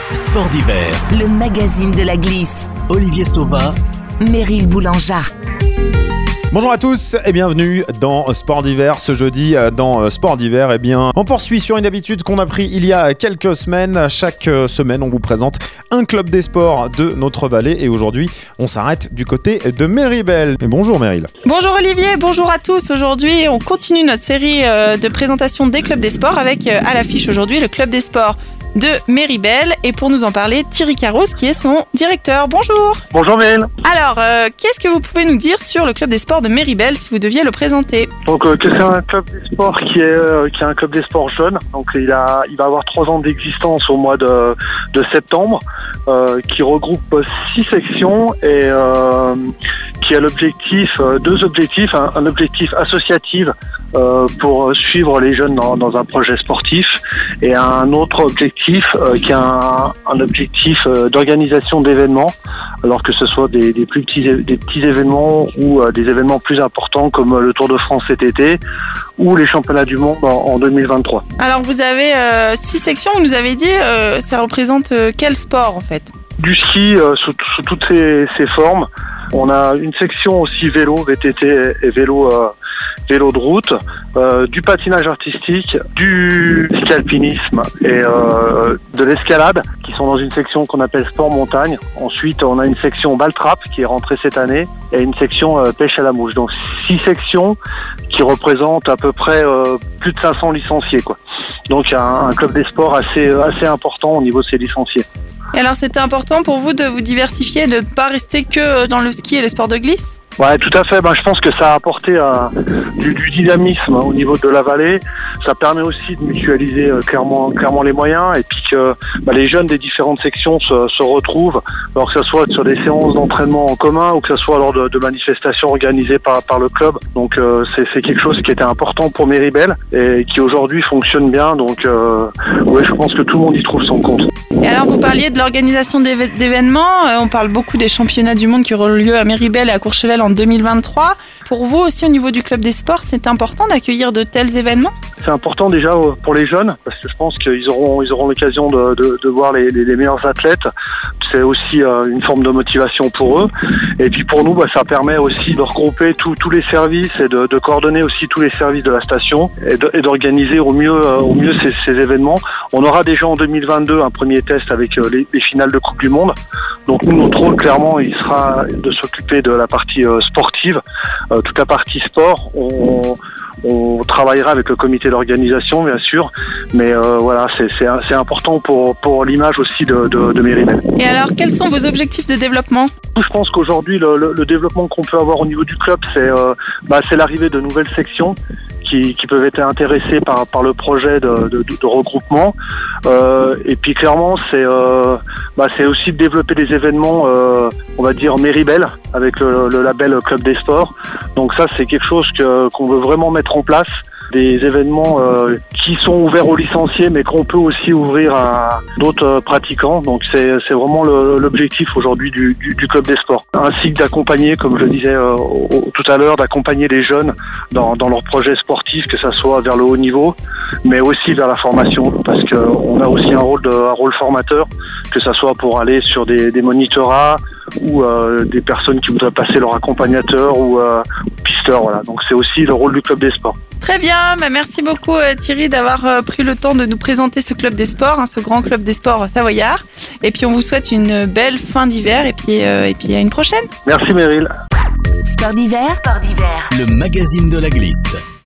Sport d'hiver, le magazine de la glisse. Olivier Sauvin, Meryl Boulangea. Bonjour à tous et bienvenue dans Sport d'hiver. Ce jeudi dans Sport d'hiver, on poursuit sur une habitude qu'on a pris il y a quelques semaines. Chaque semaine, on vous présente un club des sports de notre vallée et aujourd'hui, on s'arrête du côté de Méribel. Et bonjour Meryl. Bonjour Olivier, bonjour à tous. Aujourd'hui, on continue notre série de présentation des clubs des sports avec à l'affiche aujourd'hui le club des sports de Méribel et pour nous en parler, Thierry Carros qui est son directeur. Bonjour. Bonjour Meryl. Alors, qu'est-ce que vous pouvez nous dire sur le club des sports de Méribel si vous deviez le présenter? Donc c'est un club des sports qui est un club des sports jeune. Donc il va avoir 3 ans d'existence au mois de septembre, qui regroupe 6 sections et qui a deux objectifs, un objectif associatif pour suivre les jeunes dans un projet sportif et un autre objectif qui est un objectif d'organisation d'événements, alors que ce soit des petits événements ou des événements plus importants comme le Tour de France cet été ou les championnats du monde en 2023. Alors vous avez 6 sections, vous nous avez dit, ça représente quel sport en fait? Du ski sous toutes ses formes. On a une section aussi vélo, VTT et vélo de route, du patinage artistique, du ski alpinisme et de l'escalade qui sont dans une section qu'on appelle sport montagne. Ensuite, on a une section baltrap qui est rentrée cette année et une section pêche à la mouche. Donc 6 sections qui représentent à peu près plus de 500 licenciés, quoi. Donc il y a un club des sports assez important au niveau de ces licenciés. Et alors c'était important pour vous de vous diversifier, de ne pas rester que dans le ski et les sports de glisse? Ouais, tout à fait. Je pense que ça a apporté du dynamisme au niveau de la vallée. Ça permet aussi de mutualiser clairement les moyens et puis que les jeunes des différentes sections se retrouvent, alors que ce soit sur des séances d'entraînement en commun ou que ce soit lors de manifestations organisées par le club. Donc c'est quelque chose qui était important pour Méribel et qui aujourd'hui fonctionne bien. Donc je pense que tout le monde y trouve son compte. Et alors vous parliez de l'organisation d'événements, on parle beaucoup des championnats du monde qui auront lieu à Méribel et à Courchevel en 2023. Pour vous aussi au niveau du club des sports, c'est important d'accueillir de tels événements? C'est important déjà pour les jeunes parce que je pense qu'ils auront l'occasion de voir les meilleurs athlètes. C'est aussi une forme de motivation pour eux. Et puis pour nous, ça permet aussi de regrouper tous les services et de coordonner aussi tous les services de la station et d'organiser au mieux ces événements. On aura déjà en 2022 un premier test avec les finales de Coupe du Monde. Donc nous, notre rôle clairement, il sera de s'occuper de la partie sportive, toute la partie sport. On travaillera avec le comité d'organisation, bien sûr, mais c'est important pour l'image aussi de Méribel. Et alors, quels sont vos objectifs de développement? Je pense qu'aujourd'hui, le développement qu'on peut avoir au niveau du club, c'est l'arrivée de nouvelles sections qui peuvent être intéressées par le projet de regroupement. Et puis clairement, c'est aussi de développer des événements, on va dire Méribel, avec le label Club des Sports. Donc ça, c'est quelque chose qu'on veut vraiment mettre en place. Des événements qui sont ouverts aux licenciés mais qu'on peut aussi ouvrir à d'autres pratiquants. Donc c'est vraiment l'objectif aujourd'hui du club des sports. Ainsi que d'accompagner, comme je le disais tout à l'heure, d'accompagner les jeunes dans leurs projets sportifs, que ça soit vers le haut niveau, mais aussi vers la formation, parce qu'on a aussi un rôle formateur, que ça soit pour aller sur des monitorats ou des personnes qui voudraient passer leur accompagnateur ou pisteur. Voilà. Donc c'est aussi le rôle du club des sports. Très bien, merci beaucoup Thierry d'avoir pris le temps de nous présenter ce club des sports, ce grand club des sports savoyard. Et puis on vous souhaite une belle fin d'hiver et puis à une prochaine. Merci Meryl. Sport d'hiver, le magazine de la glisse.